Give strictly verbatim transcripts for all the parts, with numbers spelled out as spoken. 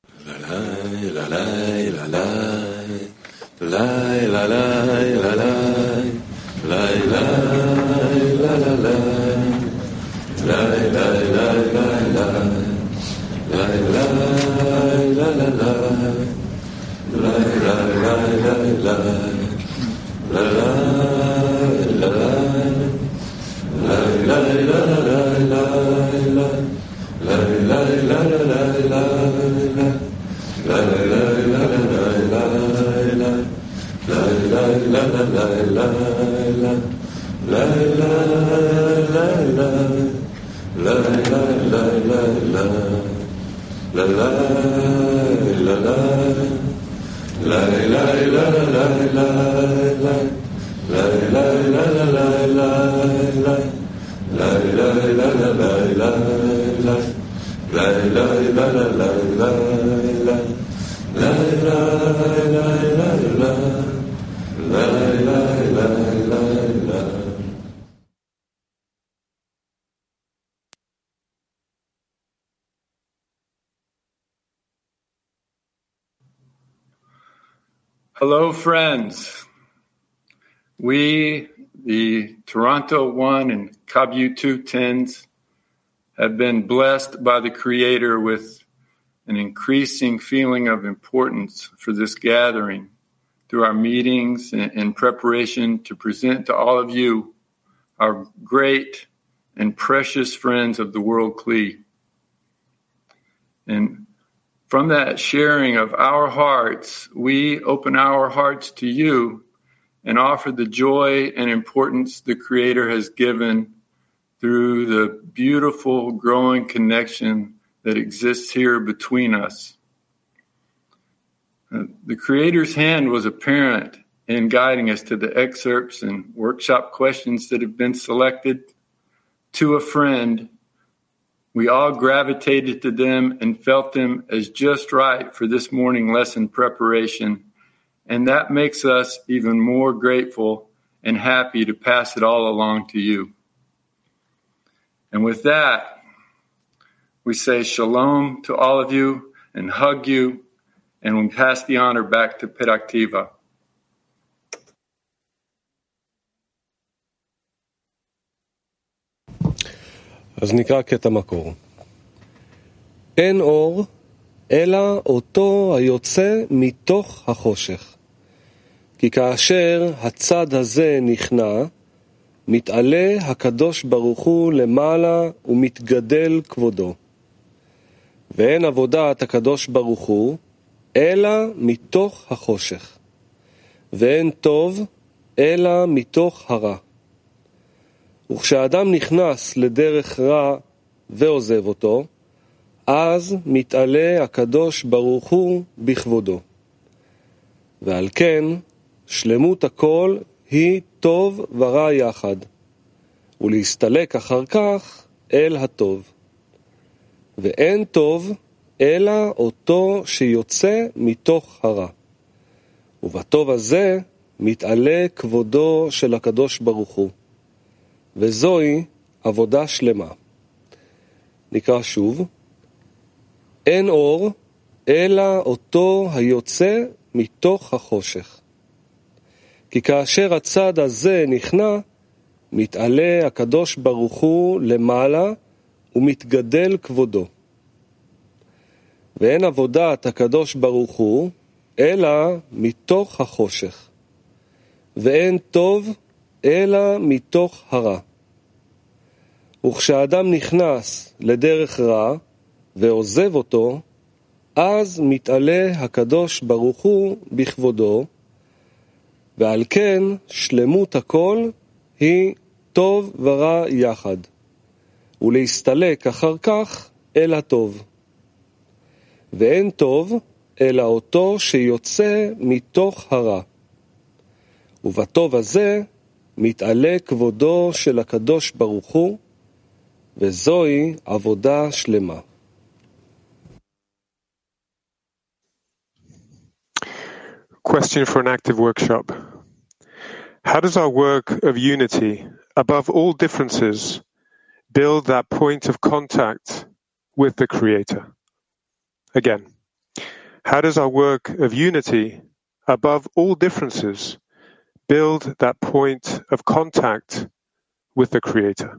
Hello, friends. We, the Toronto One and Kabu Two Tens, have been blessed by the Creator with an increasing feeling of importance for this gathering through our meetings and in preparation to present to all of you our great and precious friends of the World Kli. And from that sharing of our hearts, we open our hearts to you and offer the joy and importance the Creator has given through the beautiful growing connection that exists here between us. The Creator's hand was apparent in guiding us to the excerpts and workshop questions that have been selected. To a friend, we all gravitated to them and felt them as just right for this morning lesson preparation, and that makes us even more grateful and happy to pass it all along to you. And with that, we say shalom to all of you and hug you, and we pass the honor back to Peraktiva. אז נקרא קטע מקור. אין אור, אלא אותו היוצא מתוך החושך. כי כאשר הצד הזה נכנע, מתעלה הקדוש ברוך הוא למעלה ומתגדל כבודו. ואין עבודת הקדוש ברוך הוא, אלא מתוך החושך. ואין טוב, אלא מתוך הרע. וכשאדם נכנס לדרך רע ועוזב אותו, אז מתעלה הקדוש ברוך הוא בכבודו. ועל כן, שלמות הכל היא טוב ורע יחד, ולהסתלק אחר כך אל הטוב. ואין טוב אלא אותו שיוצא מתוך הרע. ובטוב הזה מתעלה כבודו של הקדוש ברוך הוא. וזוהי עבודה שלמה. נקרא שוב. אין אור, אלא אותו היוצא מתוך החושך. כי כאשר הצד הזה נכנע, מתעלה הקדוש ברוך הוא למעלה ומתגדל כבודו. ואין עבודת הקדוש ברוך הוא, אלא מתוך החושך. ואין טוב, אלא מתוך הרע. וכשאדם נכנס לדרך רע ועוזב אותו, אז מתעלה הקדוש ברוך הוא בכבודו, ועל כן שלמות הכל היא טוב ורע יחד, ולהסתלק אחר כך אל הטוב. ואין טוב אלא אותו שיוצא מתוך הרע. ובטוב הזה מתעלה כבודו של הקדוש ברוך הוא, וזוהי עבודה שלמה. Question for an active workshop. How does our work of unity, above all differences, build that point of contact with the Creator? Again, How does our work of unity, above all differences, build that point of contact with the Creator?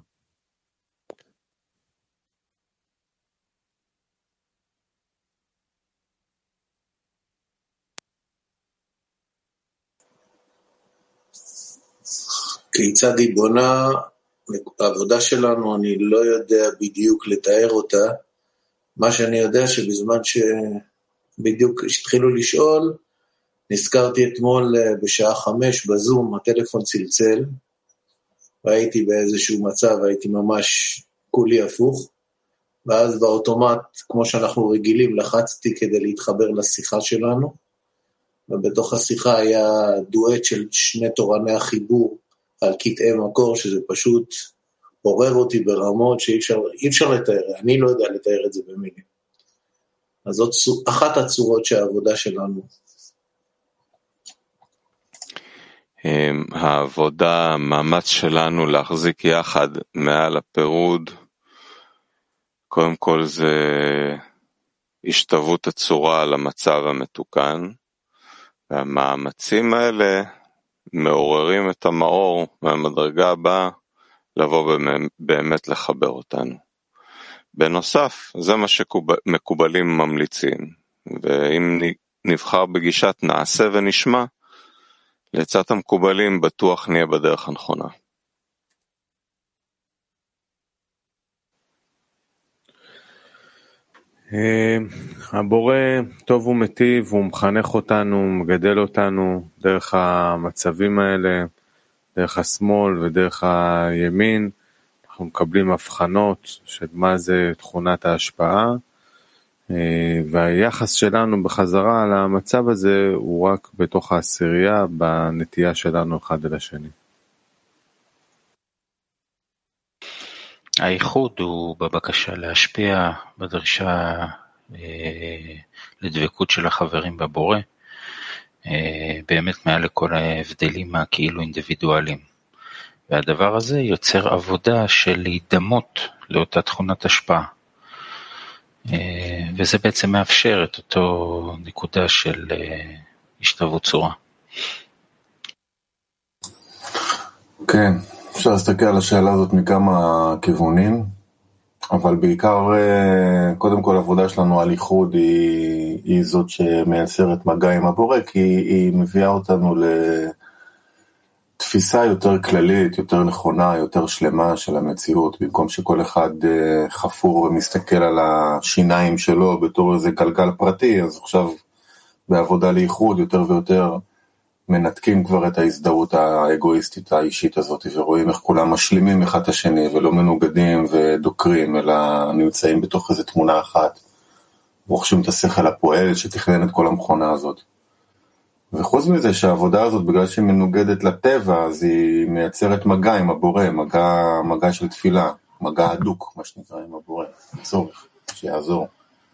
כיצד היא בונה, העבודה שלנו אני לא יודע בדיוק לתאר אותה, מה שאני יודע שבזמן שבדיוק התחילו לשאול, נזכרתי אתמול בשעה חמש בזום, הטלפון צלצל, והייתי באיזשהו מצב, הייתי ממש כולי הפוך, ואז באוטומט, כמו שאנחנו רגילים, לחצתי כדי להתחבר לשיחה שלנו, ובתוך השיחה היה דואט של שני תורני החיבור, על קטעי מקור, שזה פשוט עורר אותי ברמות שאי אפשר, אי אפשר לתאר, אני לא יודע לתאר את זה במילים. אז זאת אחת הצורות שהעבודה שלנו. העבודה, המאמץ שלנו להחזיק יחד מעל הפירוד, קודם כל זה השתוות הצורה למצב המתוקן, והמאמצים האלה מעוררים את המאור מהמדרגה הבאה לבוא באמת לחבר אותנו. בנוסף, זה מה שמקובלים ממליצים, ואם נבחר בגישת נעשה ונשמע, לצד המקובלים בטוח נהיה בדרך הנכונה. הבורא טוב ומטיב, הוא מחנך אותנו, מגדל אותנו דרך המצבים האלה, דרך השמאל ודרך הימין. אנחנו מקבלים הבחנות של מה זה תכונת ההשפעה, והיחס שלנו בחזרה למצב הזה הוא רק בתוך העשירייה, בנטייה שלנו אחד אל השני. הייחוד הוא בבקשה להשפיע, בדרישה אה, לדבקות של החברים בבורא, אה, באמת מעל לכל ההבדלים הכאילו אינדיבידואליים. והדבר הזה יוצר עבודה של להידמות לאותה תכונת השפעה. אה, וזה בעצם מאפשר את אותו נקודה של אה, השתוות צורה. כן. אפשר להסתכל על השאלה הזאת מכמה כיוונים, אבל בעיקר, קודם כל, העבודה שלנו על ייחוד היא, היא זאת שמייצרת מגע עם הבורא, כי היא מביאה אותנו לתפיסה יותר כללית, יותר נכונה, יותר שלמה של המציאות, במקום שכל אחד חפור ומסתכל על השיניים שלו בתור איזה גלגל פרטי, אז עכשיו בעבודה לייחוד יותר ויותר, מנתקים כבר את ההזדהות האגואיסטית האישית הזאת, ורואים איך כולם משלימים אחד את השני, ולא מנוגדים ודוקרים, אלא נמצאים בתוך איזו תמונה אחת, רוכשים את השכל הפועל שתכנן את כל המכונה הזאת. וחוץ מזה שהעבודה הזאת, בגלל שהיא מנוגדת לטבע, אז היא מייצרת מגע עם הבורא, מגע, מגע של תפילה, מגע הדוק, מה שנקרא עם הבורא, צורך, שיעזור.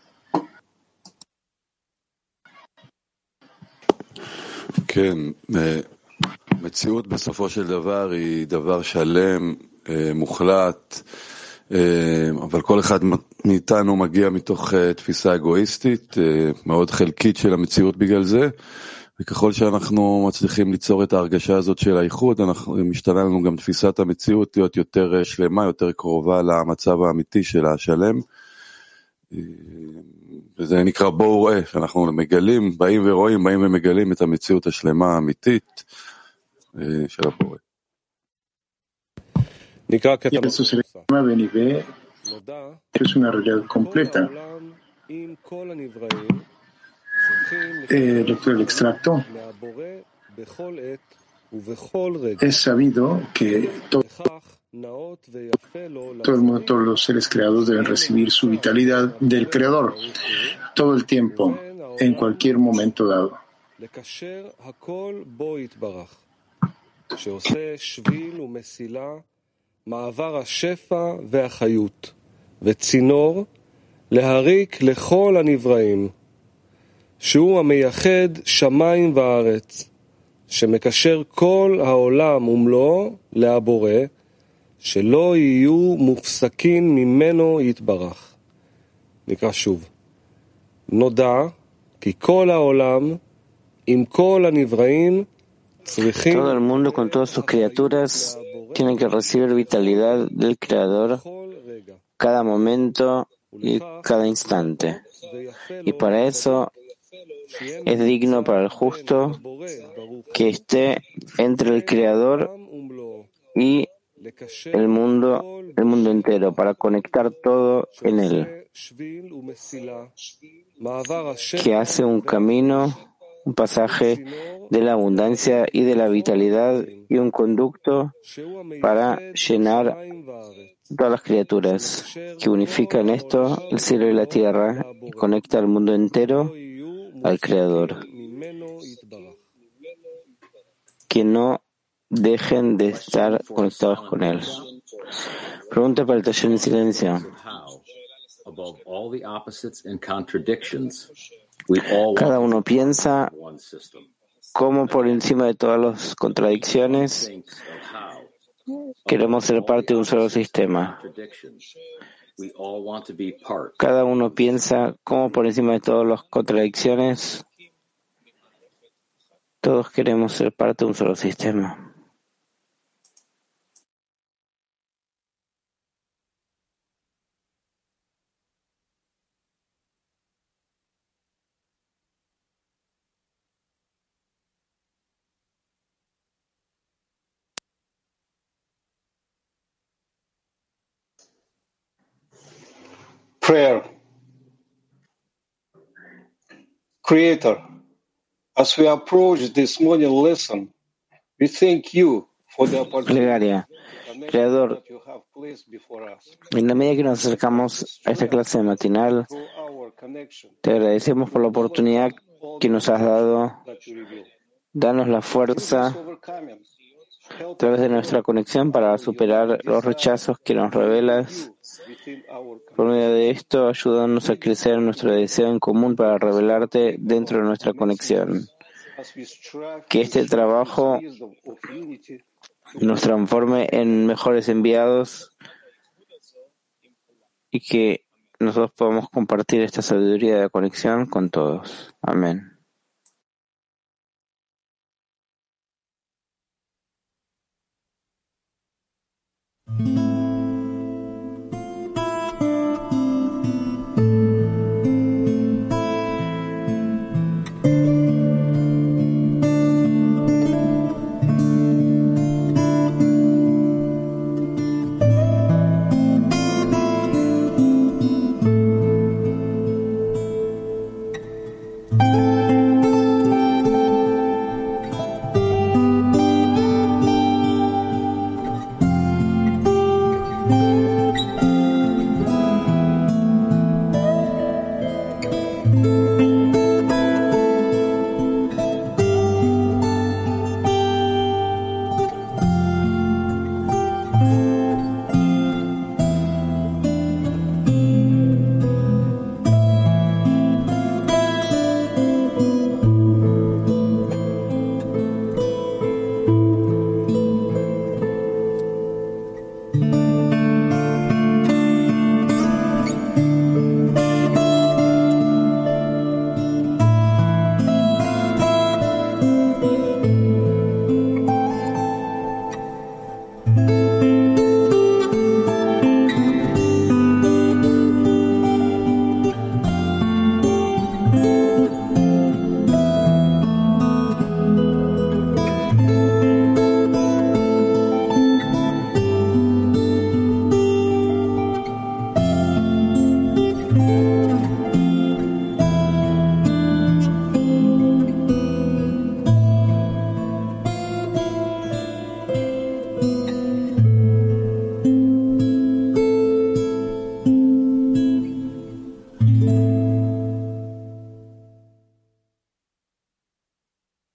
כן, מציאות בסופו של דבר היא דבר שלם, מוחלט, אבל כל אחד מאיתנו מגיע מתוך תפיסה אגואיסטית, מאוד חלקית של המציאות בגלל זה, וככל שאנחנו מצליחים ליצור את ההרגשה הזאת של הייחוד, משתנה לנו גם תפיסת המציאות להיות יותר שלמה, יותר קרובה למצב האמיתי של השלם, וזה נקרא בואו ראה, שאנחנו מגלים, באים ורואים, באים ומגלים את המציאות השלמה האמיתית של הבורא. נקרא קטע מחוסה. נודע, עם כל הנבראים, Eh, doctor, el extracto, es sabido que todo, todo el mundo, todos los seres creados deben recibir su vitalidad del Creador todo el tiempo, en cualquier momento dado. שעושה שביל ומסילה, מעבר השפע והחיות, וצינור להריק לכל הנבראים, שהוא המייחד שמיים וארץ, שמקשר כל העולם ומלואו להבורא, שלא יהיו מופסקים ממנו יתברך. נקרא שוב. נודע, Todo el mundo con todas sus criaturas tiene que recibir vitalidad del Creador cada momento y cada instante. Y para eso es digno para el justo que esté entre el Creador y el mundo, el mundo entero, para conectar todo en él, que hace un camino, un pasaje de la abundancia y de la vitalidad y un conducto para llenar todas las criaturas, que unifica en esto el cielo y la tierra y conecta al mundo entero al Creador, que no dejen de estar conectados con él. Pregunta para el taller en silencio. Cada uno piensa cómo por encima de todas las contradicciones queremos ser parte de un solo sistema. Cada uno piensa cómo por encima de todas las contradicciones todos queremos ser parte de un solo sistema. Prayer. Creator, as we approach this morning lesson, we thank you for the Plegaria. Creador, en la medida que nos acercamos a esta clase matinal, te agradecemos por la oportunidad que nos has dado. Danos la fuerza a través de nuestra conexión para superar los rechazos que nos revelas. Por medio de esto, ayúdanos a crecer en nuestro deseo en común para revelarte dentro de nuestra conexión. Que este trabajo nos transforme en mejores enviados y que nosotros podamos compartir esta sabiduría de la conexión con todos. Amén. you